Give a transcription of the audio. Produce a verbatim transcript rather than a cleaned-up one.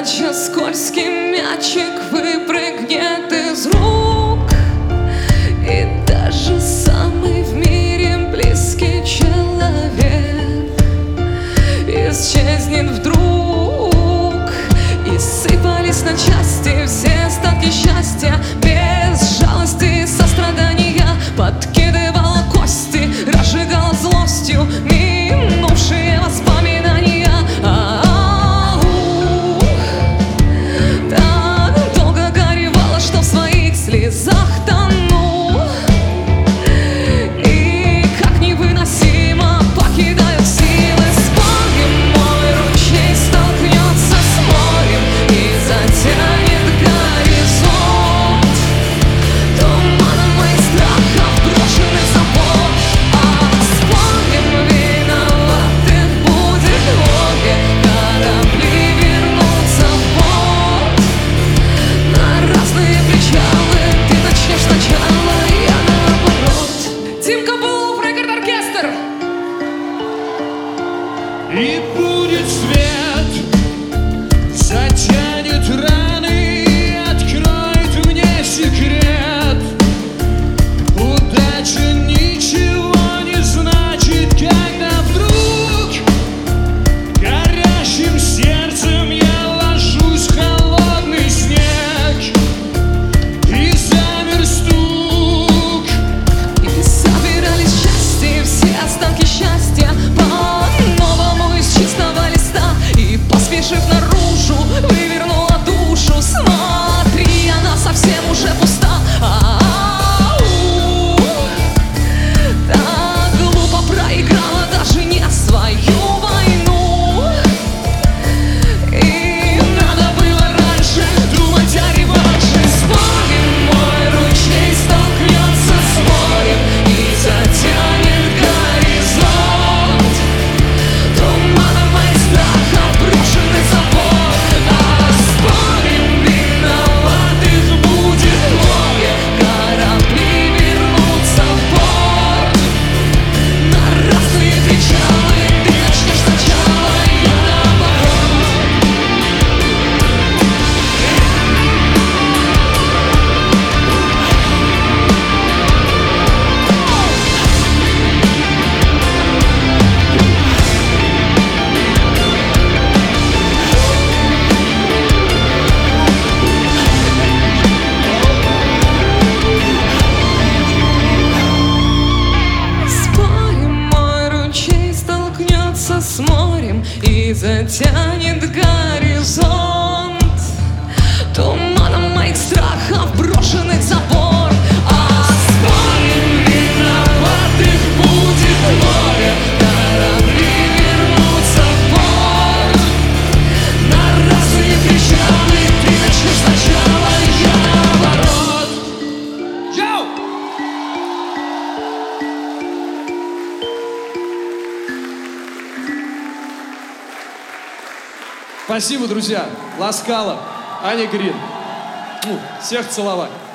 Иначе скользкий мячик выпрыгнет из рук, и даже самый в мире близкий человек исчезнет вдруг. И сыпались на части все остатки счастья, без жалости и сострадания подкидывала кости, разжигала злостью минувшие воспоминания. А-а-у, так долго горевала, что в своих слезах тону, и как невыносимо покидают силы. Вспомним, мой ручей столкнется с морем и затянет горизонт туманом моих страхов, брошенных в забор. А вспомним, виноватых будет море, корабли вернутся в порт. На разные причалы ты начнешь сначала, я наоборот. Тим Кабулов, рекорд-оркестр. И будет свет, затянет раны и откроет мне секрет. Удача ничего не значит, когда вдруг горящим сердцем я ложусь в холодный снег, и замер стук. И собирались части, все останки счастья по-новому из чистого листа, и, поспешив наружу, вывернула душу. Смотри, она совсем уже пуста. А-а-у, так глупо проиграла даже не свою войну, и надо было раньше думать о реванше. Вспомним, мой ручей столкнется с морем и затянет горизонт туманом моих страхов, брошенных в забор. А вспомним, виноватых будет море, корабли вернутся в порт. На разные причалы ты начнешь сначала, я наоборот. Спорим, мой ручей столкнется с морем и затянет горизонт туманом моих страхов, брошенных в забор. А спорим, виноватых будет море, корабли вернутся в порт. На разные причалы ты начнешь сначала, я наоборот. Йоу! Спасибо, друзья. Ласкала, Аня Грин. Ну, всех целовать.